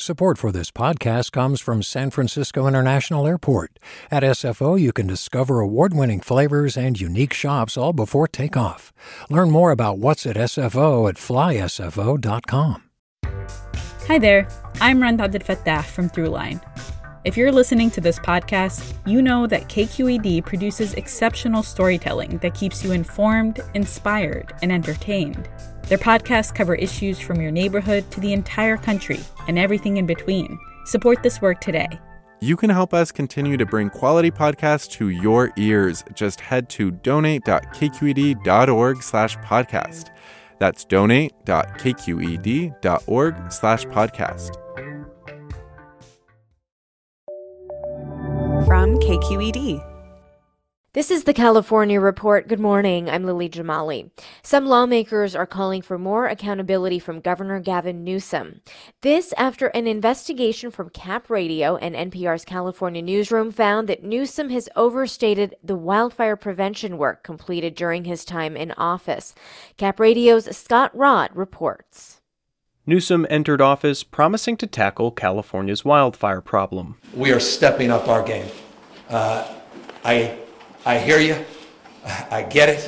Support for this podcast comes from San Francisco International Airport. At SFO, you can discover award-winning flavors and unique shops all before takeoff. Learn more about what's at SFO at flysfo.com. Hi there, I'm Rand Abdel Fattah from Throughline. If you're listening to this podcast, you know that KQED produces exceptional storytelling that keeps you informed, inspired, and entertained. Their podcasts cover issues from your neighborhood to the entire country and everything in between. Support this work today. You can help us continue to bring quality podcasts to your ears. Just head to donate.kqed.org/podcast. That's donate.kqed.org/podcast. From KQED. This is the California Report. Good morning. I'm Lily Jamali. Some lawmakers are calling for more accountability from Governor Gavin Newsom. This after an investigation from Cap Radio and NPR's California newsroom found that Newsom has overstated the wildfire prevention work completed during his time in office. Cap Radio's Scott Rod reports. Newsom entered office promising to tackle California's wildfire problem. We are stepping up our game. I hear you. I get it.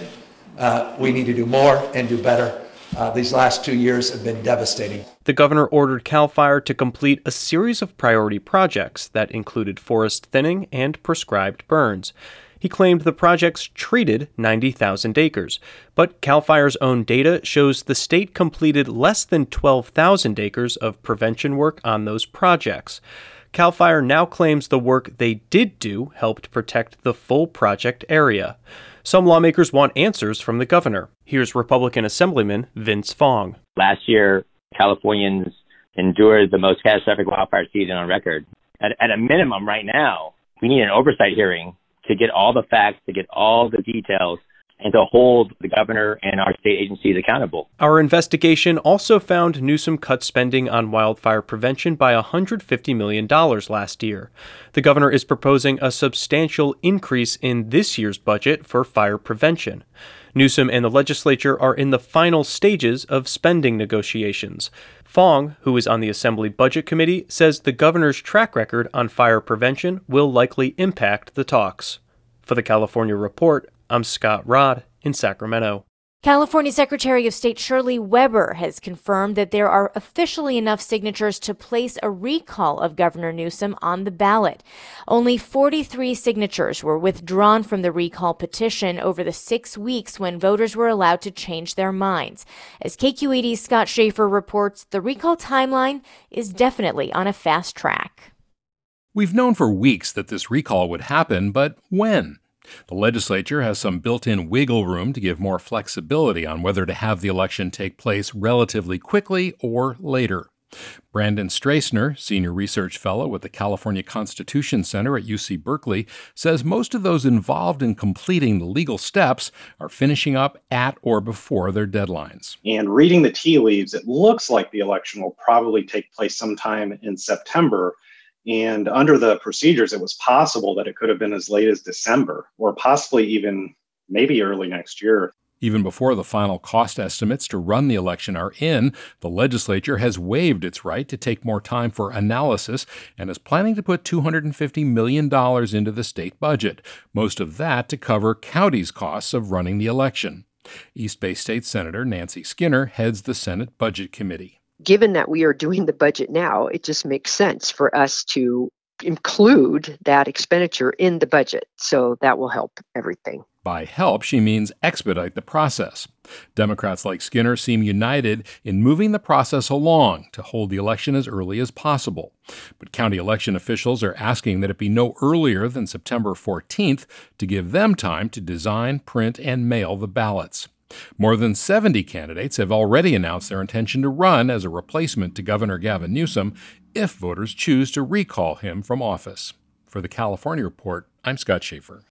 We need to do more and do better. These last 2 years have been devastating. The governor ordered CAL FIRE to complete a series of priority projects that included forest thinning and prescribed burns. He claimed the projects treated 90,000 acres, but CAL FIRE's own data shows the state completed less than 12,000 acres of prevention work on those projects. CAL FIRE now claims the work they did do helped protect the full project area. Some lawmakers want answers from the governor. Here's Republican Assemblyman Vince Fong. Last year, Californians endured the most catastrophic wildfire season on record. At a minimum right now, we need an oversight hearing to get all the facts, to get all the details, and to hold the governor and our state agencies accountable. Our investigation also found Newsom cut spending on wildfire prevention by $150 million last year. The governor is proposing a substantial increase in this year's budget for fire prevention. Newsom and the legislature are in the final stages of spending negotiations. Fong, who is on the Assembly Budget Committee, says the governor's track record on fire prevention will likely impact the talks. For the California Report, I'm Scott Rod in Sacramento. California Secretary of State Shirley Weber has confirmed that there are officially enough signatures to place a recall of Governor Newsom on the ballot. Only 43 signatures were withdrawn from the recall petition over the 6 weeks when voters were allowed to change their minds. As KQED's Scott Schaefer reports, the recall timeline is definitely on a fast track. We've known for weeks that this recall would happen, but when? The legislature has some built-in wiggle room to give more flexibility on whether to have the election take place relatively quickly or later. Brandon Strassner, Senior Research Fellow with the California Constitution Center at UC Berkeley, says most of those involved in completing the legal steps are finishing up at or before their deadlines. And reading the tea leaves, it looks like the election will probably take place sometime in September. And under the procedures, it was possible that it could have been as late as December, or possibly even maybe early next year. Even before the final cost estimates to run the election are in, the legislature has waived its right to take more time for analysis and is planning to put $250 million into the state budget, most of that to cover counties' costs of running the election. East Bay State Senator Nancy Skinner heads the Senate Budget Committee. Given that we are doing the budget now, it just makes sense for us to include that expenditure in the budget. So that will help everything. By help, she means expedite the process. Democrats like Skinner seem united in moving the process along to hold the election as early as possible. But county election officials are asking that it be no earlier than September 14th to give them time to design, print, and mail the ballots. More than 70 candidates have already announced their intention to run as a replacement to Governor Gavin Newsom if voters choose to recall him from office. For the California Report, I'm Scott Schaefer.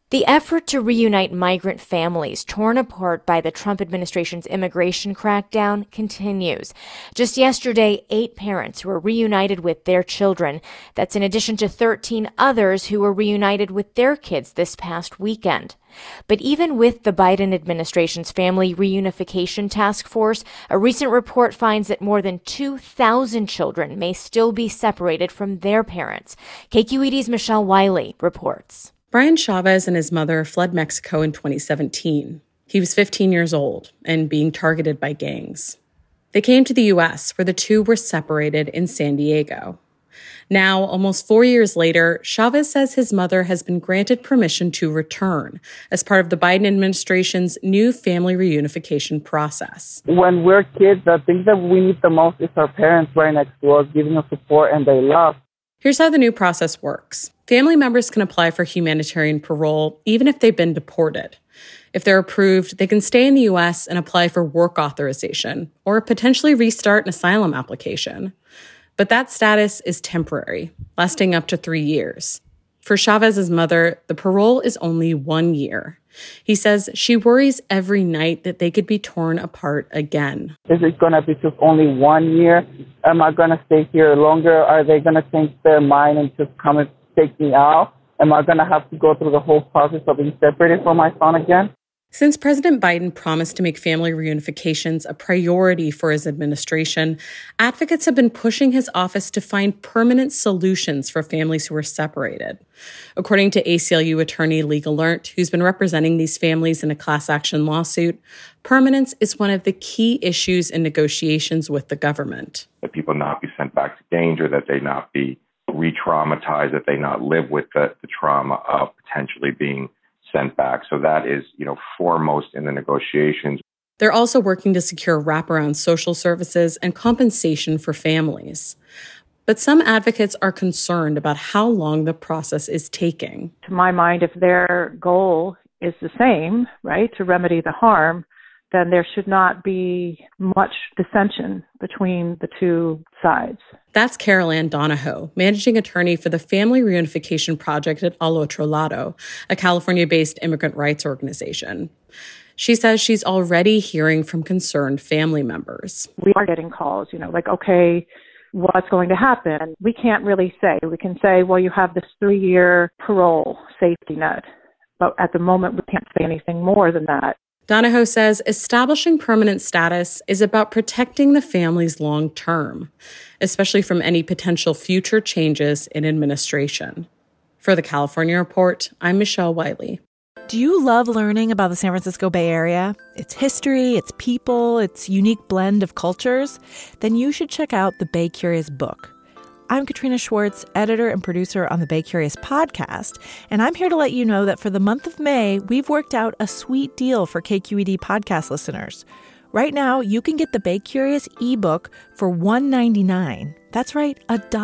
The effort to reunite migrant families torn apart by the Trump administration's immigration crackdown continues. Just yesterday, 8 parents were reunited with their children. That's in addition to 13 others who were reunited with their kids this past weekend. But even with the Biden administration's Family Reunification Task Force, a recent report finds that more than 2,000 children may still be separated from their parents. KQED's Michelle Wiley reports. Brian Chavez and his mother fled Mexico in 2017. He was 15 years old and being targeted by gangs. They came to the U.S., where the two were separated in San Diego. Now, almost 4 years later, Chavez says his mother has been granted permission to return as part of the Biden administration's new family reunification process. When we're kids, the thing that we need the most is our parents right next to us, giving us support and they love. Here's how the new process works. Family members can apply for humanitarian parole even if they've been deported. If they're approved, they can stay in the U.S. and apply for work authorization or potentially restart an asylum application. But that status is temporary, lasting up to 3 years. For Chavez's mother, the parole is only 1 year. He says she worries every night that they could be torn apart again. Is it going to be just only 1 year? Am I going to stay here longer? Are they going to change their mind and just come and take me out? Am I going to have to go through the whole process of being separated from my son again? Since President Biden promised to make family reunifications a priority for his administration, advocates have been pushing his office to find permanent solutions for families who are separated. According to ACLU attorney Lee Gallant, who's been representing these families in a class action lawsuit, permanence is one of the key issues in negotiations with the government. That people not be sent back to danger, that they not be re-traumatized, that they not live with the trauma of potentially being sent back. So that is, foremost in the negotiations. They're also working to secure wraparound social services and compensation for families. But some advocates are concerned about how long the process is taking. To my mind, if their goal is the same, right, to remedy the harm, then there should not be much dissension between the two sides. That's Carol Ann Donahoe, managing attorney for the Family Reunification Project at Al Otro Lado, a California-based immigrant rights organization. She says she's already hearing from concerned family members. We are getting calls, okay, what's going to happen? We can't really say. We can say, well, you have this 3-year parole safety net. But at the moment, we can't say anything more than that. Donahoe says establishing permanent status is about protecting the families long term, especially from any potential future changes in administration. For the California Report, I'm Michelle Wiley. Do you love learning about the San Francisco Bay Area? Its history, its people, its unique blend of cultures? Then you should check out the Bay Curious book. I'm Katrina Schwartz, editor and producer on the Bay Curious podcast, and I'm here to let you know that for the month of May, we've worked out a sweet deal for KQED podcast listeners. Right now, you can get the Bay Curious ebook for $1.99. That's right,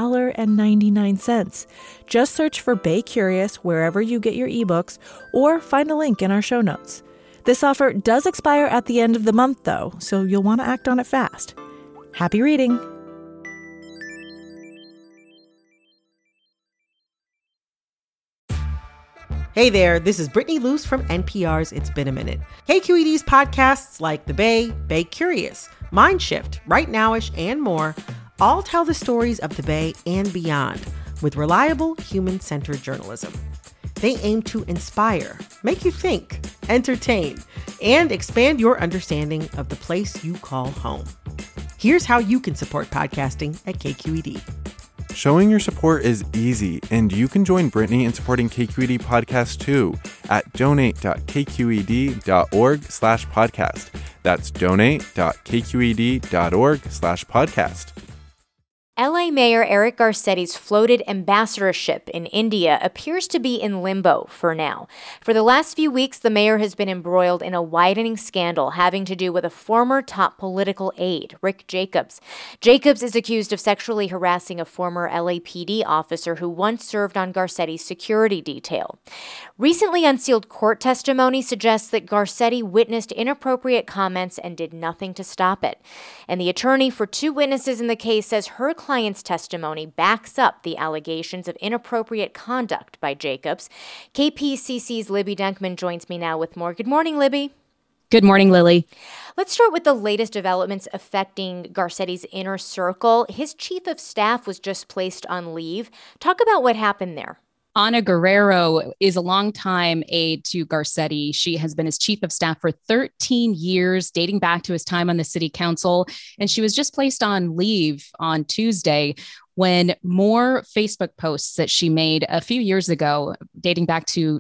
$1.99. Just search for Bay Curious wherever you get your ebooks, or find a link in our show notes. This offer does expire at the end of the month, though, so you'll want to act on it fast. Happy reading! Hey there, this is Brittany Luce from NPR's It's Been a Minute. KQED's podcasts like The Bay, Bay Curious, Mind Shift, Right Nowish, and more all tell the stories of the Bay and beyond with reliable, human-centered journalism. They aim to inspire, make you think, entertain, and expand your understanding of the place you call home. Here's how you can support podcasting at KQED. Showing your support is easy, and you can join Brittany in supporting KQED Podcast too at donate.kqed.org/podcast. That's donate.kqed.org/podcast. LA Mayor Eric Garcetti's floated ambassadorship in India appears to be in limbo for now. For the last few weeks, the mayor has been embroiled in a widening scandal having to do with a former top political aide, Rick Jacobs. Jacobs is accused of sexually harassing a former LAPD officer who once served on Garcetti's security detail. Recently unsealed court testimony suggests that Garcetti witnessed inappropriate comments and did nothing to stop it. And the attorney for 2 witnesses in the case says her client's testimony backs up the allegations of inappropriate conduct by Jacobs. KPCC's Libby Denkman joins me now with more. Good morning, Libby. Good morning, Lily. Let's start with the latest developments affecting Garcetti's inner circle. His chief of staff was just placed on leave. Talk about what happened there. Ana Guerrero is a longtime aide to Garcetti. She has been his chief of staff for 13 years, dating back to his time on the city council. And she was just placed on leave on Tuesday when more Facebook posts that she made a few years ago, dating back to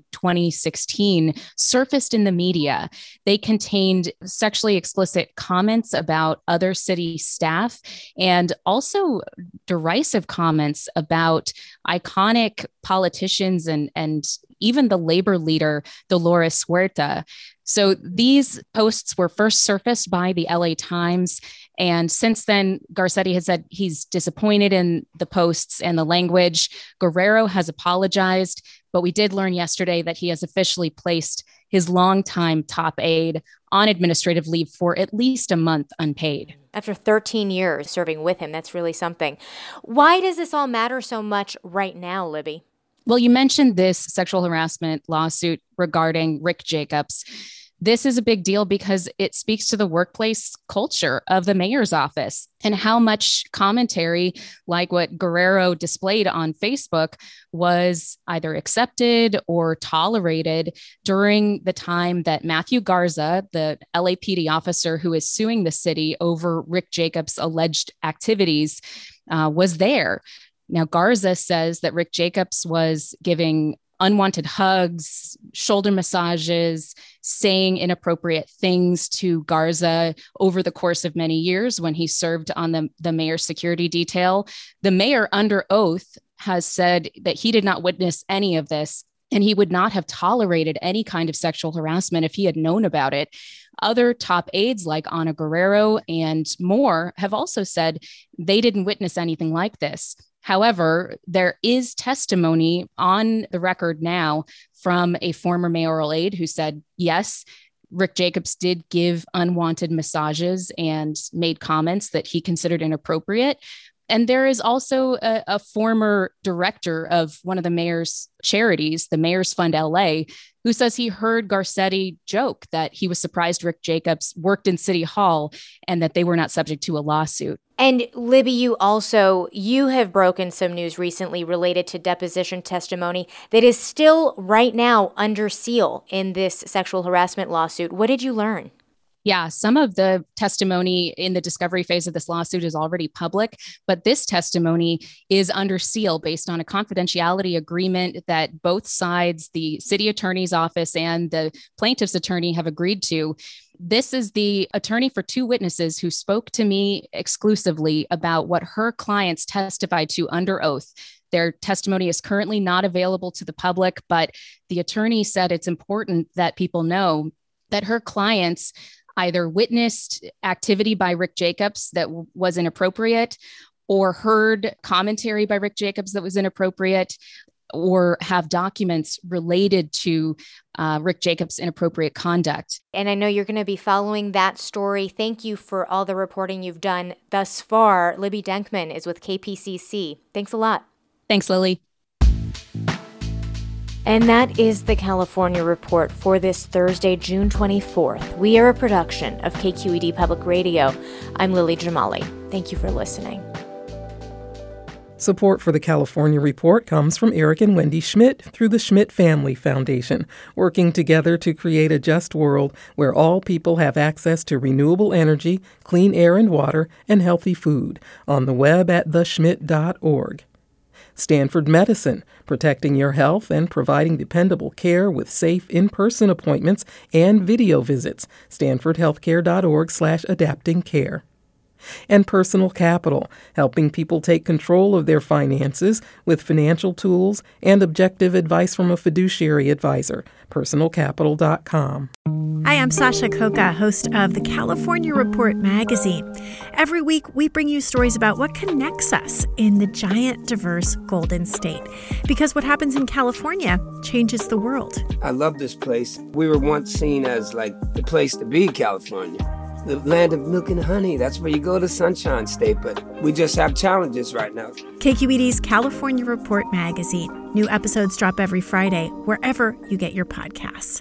2016, surfaced in the media. They contained sexually explicit comments about other city staff and also derisive comments about iconic politicians and even the labor leader, Dolores Huerta. So these posts were first surfaced by the LA Times. And since then, Garcetti has said he's disappointed in the posts and the language. Guerrero has apologized, but we did learn yesterday that he has officially placed his longtime top aide on administrative leave for at least a month unpaid. After 13 years serving with him, that's really something. Why does this all matter so much right now, Libby? Well, you mentioned this sexual harassment lawsuit regarding Rick Jacobs. This is a big deal because it speaks to the workplace culture of the mayor's office and how much commentary like what Guerrero displayed on Facebook was either accepted or tolerated during the time that Matthew Garza, the LAPD officer who is suing the city over Rick Jacobs' alleged activities, was there. Now, Garza says that Rick Jacobs was giving unwanted hugs, shoulder massages, saying inappropriate things to Garza over the course of many years when he served on the mayor's security detail. The mayor, under oath, has said that he did not witness any of this, and he would not have tolerated any kind of sexual harassment if he had known about it. Other top aides like Ana Guerrero and more have also said they didn't witness anything like this. However, there is testimony on the record now from a former mayoral aide who said, yes, Rick Jacobs did give unwanted massages and made comments that he considered inappropriate. And there is also a former director of one of the mayor's charities, the Mayor's Fund LA, who says he heard Garcetti joke that he was surprised Rick Jacobs worked in City Hall and that they were not subject to a lawsuit. And Libby, you have broken some news recently related to deposition testimony that is still right now under seal in this sexual harassment lawsuit. What did you learn? Yeah, some of the testimony in the discovery phase of this lawsuit is already public, but this testimony is under seal based on a confidentiality agreement that both sides, the city attorney's office and the plaintiff's attorney, have agreed to. This is the attorney for two witnesses who spoke to me exclusively about what her clients testified to under oath. Their testimony is currently not available to the public, but the attorney said it's important that people know that her clients either witnessed activity by Rick Jacobs that was inappropriate, or heard commentary by Rick Jacobs that was inappropriate, or have documents related to Rick Jacobs' inappropriate conduct. And I know you're going to be following that story. Thank you for all the reporting you've done thus far. Libby Denkman is with KPCC. Thanks a lot. Thanks, Lily. And that is the California Report for this Thursday, June 24th. We are a production of KQED Public Radio. I'm Lily Jamali. Thank you for listening. Support for the California Report comes from Eric and Wendy Schmidt through the Schmidt Family Foundation, working together to create a just world where all people have access to renewable energy, clean air and water, and healthy food. On the web at theschmidt.org. Stanford Medicine, protecting your health and providing dependable care with safe in-person appointments and video visits. StanfordHealthcare.org/adaptingcare. And Personal Capital, helping people take control of their finances with financial tools and objective advice from a fiduciary advisor. PersonalCapital.com. Hi, I'm Sasha Koka, host of the California Report magazine. Every week, we bring you stories about what connects us in the giant, diverse Golden State. Because what happens in California changes the world. I love this place. We were once seen as like the place to be, California. the land of milk and honey. That's where you go to Sunshine State, but we just have challenges right now. KQED's California Report magazine. New episodes drop every Friday, wherever you get your podcasts.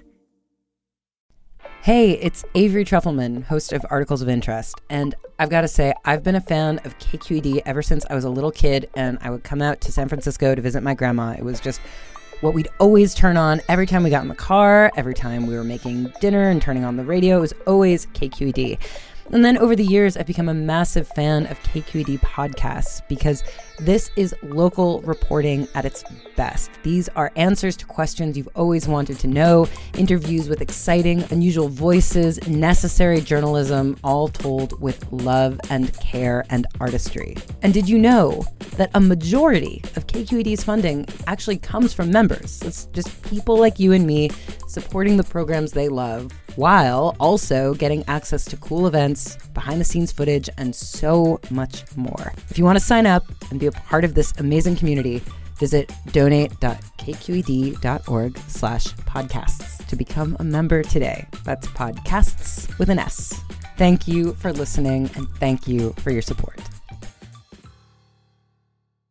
Hey, it's Avery Trufelman, host of Articles of Interest. And I've got to say, I've been a fan of KQED ever since I was a little kid and I would come out to San Francisco to visit my grandma. It was just what we'd always turn on every time we got in the car, every time we were making dinner and turning on the radio. It was always KQED. And then over the years, I've become a massive fan of KQED podcasts because this is local reporting at its best. These are answers to questions you've always wanted to know, interviews with exciting, unusual voices, necessary journalism, all told with love and care and artistry. And did you know that a majority of KQED's funding actually comes from members? It's just people like you and me supporting the programs they love, while also getting access to cool events, behind-the-scenes footage, and so much more. If you want to sign up and be a part of this amazing community, visit donate.kqed.org/podcasts to become a member today. That's podcasts with an S. Thank you for listening, and thank you for your support.